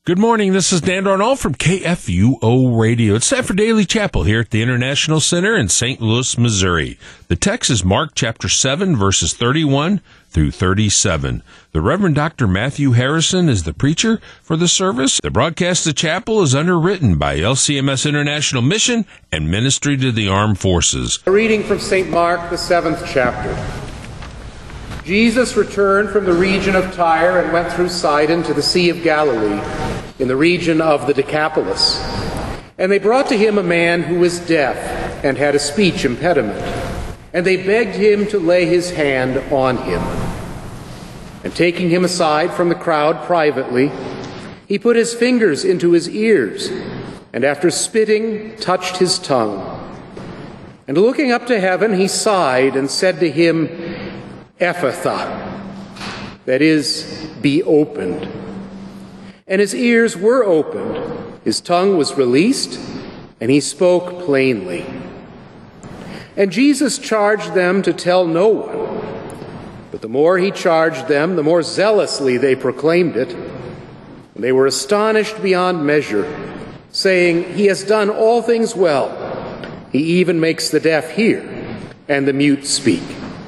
Good morning. This is Dan Darnall from KFUO Radio. It's time for Daily Chapel here at the International Center in St. Louis, Missouri. The text is Mark chapter 7, verses 31 through 37. The Reverend Dr. Matthew Harrison is the preacher for the service. The broadcast of chapel is underwritten by LCMS International Mission and Ministry to the Armed Forces. A reading from St. Mark, the 7th chapter. Jesus returned from the region of Tyre and went through Sidon to the Sea of Galilee, in the region of the Decapolis. And they brought to him a man who was deaf and had a speech impediment. And they begged him to lay his hand on him. And taking him aside from the crowd privately, he put his fingers into his ears, and after spitting, touched his tongue. And looking up to heaven, he sighed and said to him, Ephphatha, that is, be opened. And his ears were opened, his tongue was released, and he spoke plainly. And Jesus charged them to tell no one. But the more he charged them, the more zealously they proclaimed it. And they were astonished beyond measure, saying, He has done all things well. He even makes the deaf hear and the mute speak.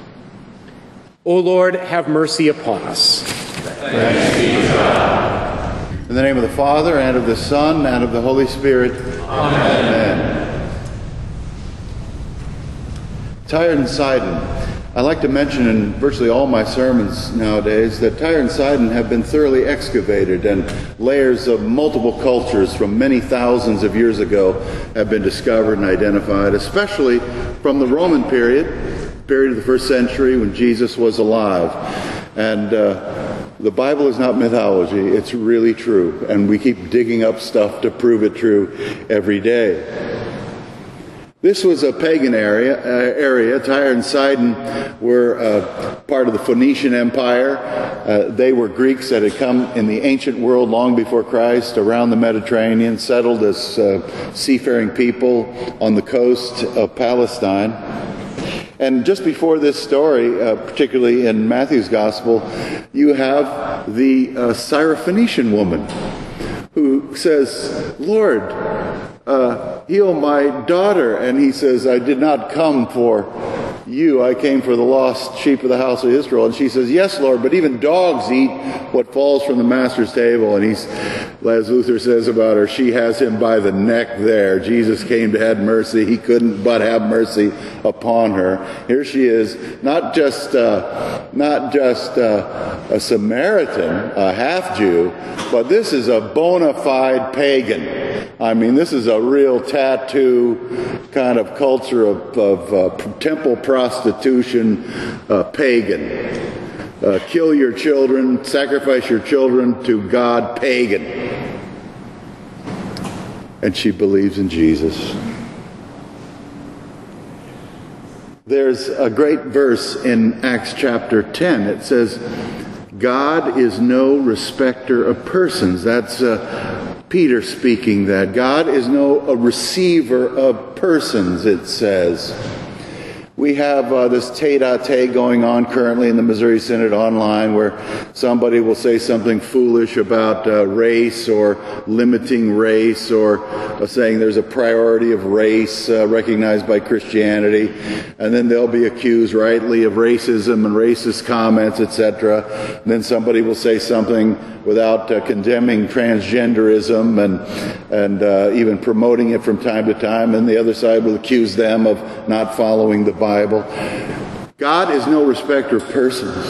O Lord, have mercy upon us. Thanks be to God. In the name of the Father, and of the Son, and of the Holy Spirit. Amen. Tyre and Sidon. I like to mention in virtually all my sermons nowadays that Tyre and Sidon have been thoroughly excavated, and layers of multiple cultures from many thousands of years ago have been discovered and identified, especially from the Roman period of the first century when Jesus was alive. And the Bible is not mythology, it's really true. And we keep digging up stuff to prove it true every day. This was a pagan area. Tyre and Sidon were part of the Phoenician Empire. They were Greeks that had come in the ancient world long before Christ around the Mediterranean, settled as seafaring people on the coast of Palestine. And just before this story, particularly in Matthew's Gospel, you have the Syrophoenician woman who says, Lord, heal my daughter. And he says, I did not come for you. I came for the lost sheep of the house of Israel. And she says, yes, Lord, but even dogs eat what falls from the master's table. And as Luther says about her, she has him by the neck there. Jesus came to have mercy. He couldn't but have mercy upon her. Here she is, not just a Samaritan, a half-Jew, but this is a bona fide pagan. I mean, this is a real tattoo kind of culture of temple prostitution, pagan. Kill your children, sacrifice your children to God, pagan. And she believes in Jesus. There's a great verse in Acts chapter 10. It says, God is no respecter of persons. That's Peter speaking that. God is no receiver of persons, it says. We have this tete-a-tete going on currently in the Missouri Synod online where somebody will say something foolish about race or limiting race or saying there's a priority of race recognized by Christianity. And then they'll be accused rightly of racism and racist comments, etc. And then somebody will say something without condemning transgenderism and even promoting it from time to time. And the other side will accuse them of not following the Bible. God is no respecter of persons.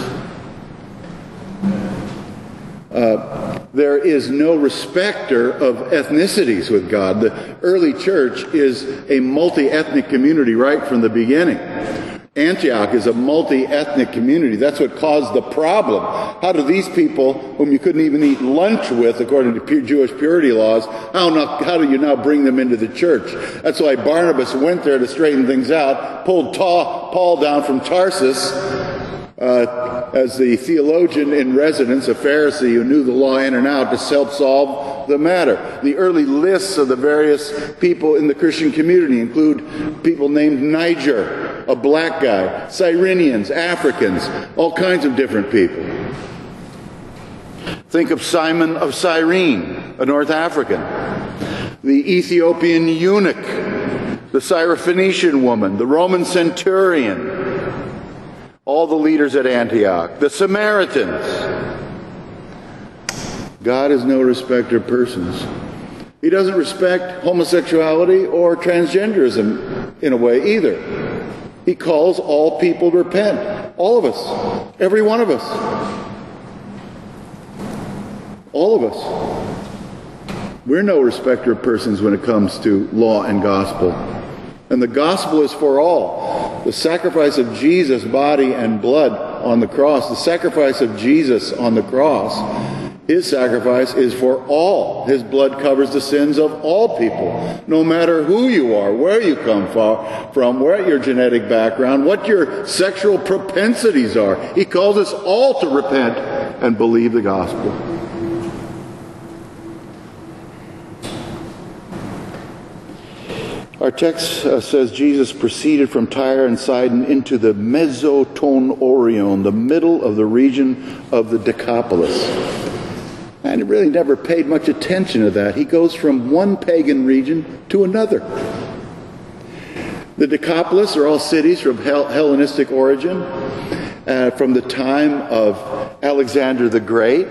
There is no respecter of ethnicities with God. The early church is a multi-ethnic community right from the beginning. Antioch is a multi-ethnic community. That's what caused the problem. How do these people, whom you couldn't even eat lunch with according to Jewish purity laws, how do you now bring them into the church? That's why Barnabas went there to straighten things out, pulled Paul down from Tarsus as the theologian in residence, a Pharisee who knew the law in and out, to help solve the matter. The early lists of the various people in the Christian community include people named Niger, a black guy, Cyrenians, Africans, all kinds of different people. Think of Simon of Cyrene, a North African, the Ethiopian eunuch, the Syrophoenician woman, the Roman centurion, all the leaders at Antioch, the Samaritans. God is no respecter of persons. He doesn't respect homosexuality or transgenderism in a way either. He calls all people to repent. All of us. Every one of us. All of us. We're no respecter of persons when it comes to law and gospel. And the gospel is for all. The sacrifice of Jesus' body and blood on the cross, the sacrifice of Jesus on the cross, his sacrifice is for all. His blood covers the sins of all people, no matter who you are, where you come from, what your genetic background, what your sexual propensities are. He calls us all to repent and believe the gospel. Our text says Jesus proceeded from Tyre and Sidon into the Mesoton Orion, the middle of the region of the Decapolis. And he really never paid much attention to that. He goes from one pagan region to another. The Decapolis are all cities from Hellenistic origin, from the time of Alexander the Great.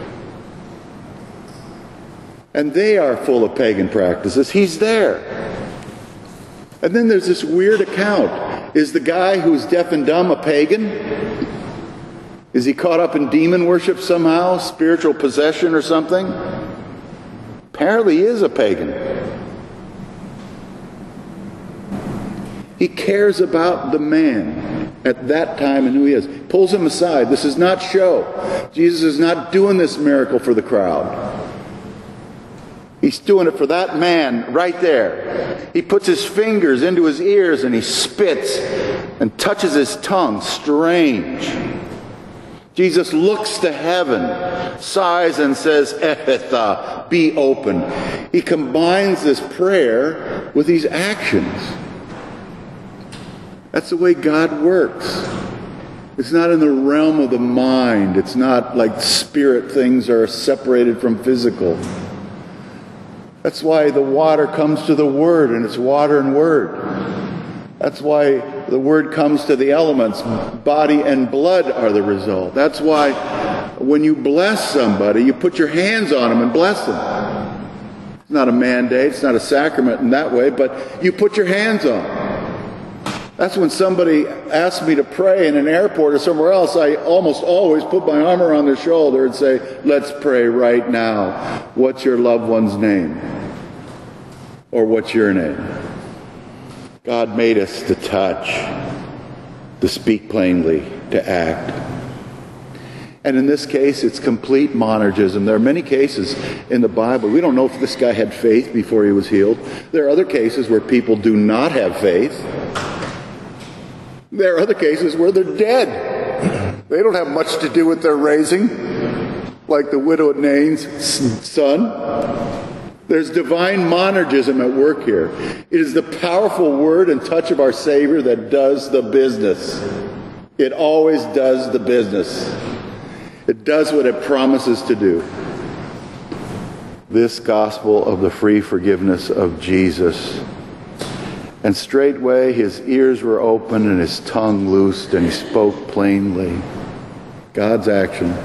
And they are full of pagan practices. He's there. And then there's this weird account. Is the guy who's deaf and dumb a pagan? Is he caught up in demon worship somehow? Spiritual possession or something? Apparently he is a pagan. He cares about the man at that time and who he is. Pulls him aside. This is not show. Jesus is not doing this miracle for the crowd. He's doing it for that man right there. He puts his fingers into his ears and he spits and touches his tongue. Strange. Jesus looks to heaven, sighs and says, Ephphatha, be open. He combines this prayer with these actions. That's the way God works. It's not in the realm of the mind. It's not like spirit things are separated from physical. That's why the water comes to the Word, and it's water and Word. That's why the Word comes to the elements. Body and blood are the result. That's why when you bless somebody, you put your hands on them and bless them. It's not a mandate, it's not a sacrament in that way, but you put your hands on them. That's when somebody asks me to pray in an airport or somewhere else, I almost always put my arm around their shoulder and say, let's pray right now. What's your loved one's name? Or what's your name? God made us to touch, to speak plainly, to act. And in this case, it's complete monergism. There are many cases in the Bible. We don't know if this guy had faith before he was healed. There are other cases where people do not have faith. There are other cases where they're dead. They don't have much to do with their raising, like the widow at Nain's son. There's divine monergism at work here. It is the powerful word and touch of our Savior that does the business. It always does the business. It does what it promises to do. This gospel of the free forgiveness of Jesus. And straightway his ears were opened and his tongue loosed and he spoke plainly. God's action.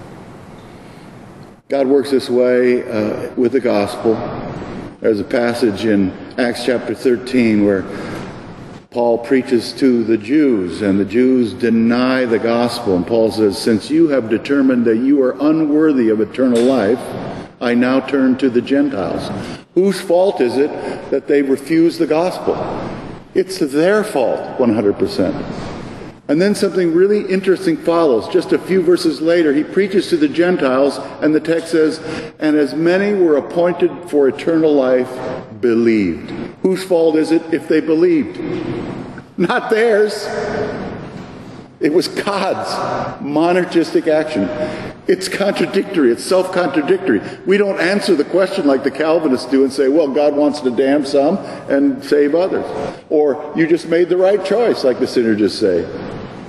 God works this way with the gospel. There's a passage in Acts chapter 13 where Paul preaches to the Jews, and the Jews deny the gospel. And Paul says, since you have determined that you are unworthy of eternal life, I now turn to the Gentiles. Whose fault is it that they refuse the gospel? It's their fault, 100%. And then something really interesting follows. Just a few verses later, he preaches to the Gentiles, and the text says, and as many were appointed for eternal life, believed. Whose fault is it if they believed? Not theirs. It was God's monergistic action. It's contradictory. It's self-contradictory. We don't answer the question like the Calvinists do and say, well, God wants to damn some and save others. Or you just made the right choice, like the synergists say.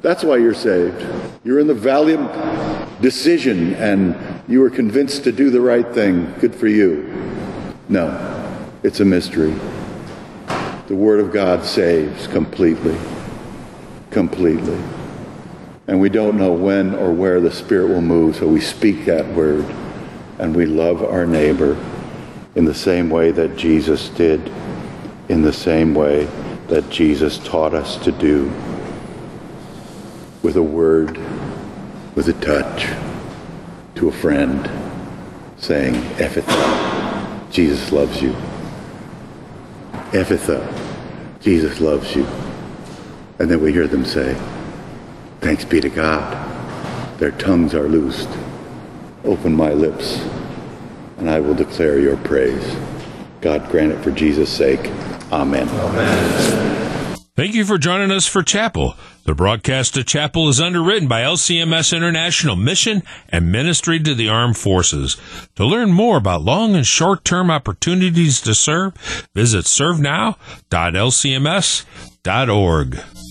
That's why you're saved. You're in the valiant decision and you were convinced to do the right thing. Good for you. No, it's a mystery. The Word of God saves completely. Completely. And we don't know when or where the Spirit will move, so we speak that word and we love our neighbor in the same way that Jesus did, in the same way that Jesus taught us to do, with a word, with a touch, to a friend, saying, Ephphatha, Jesus loves you. Ephphatha, Jesus loves you. And then we hear them say, thanks be to God. Their tongues are loosed. Open my lips, and I will declare your praise. God grant it for Jesus' sake. Amen. Amen. Thank you for joining us for Chapel. The broadcast of Chapel is underwritten by LCMS International Mission and Ministry to the Armed Forces. To learn more about long and short-term opportunities to serve, visit servenow.lcms.org.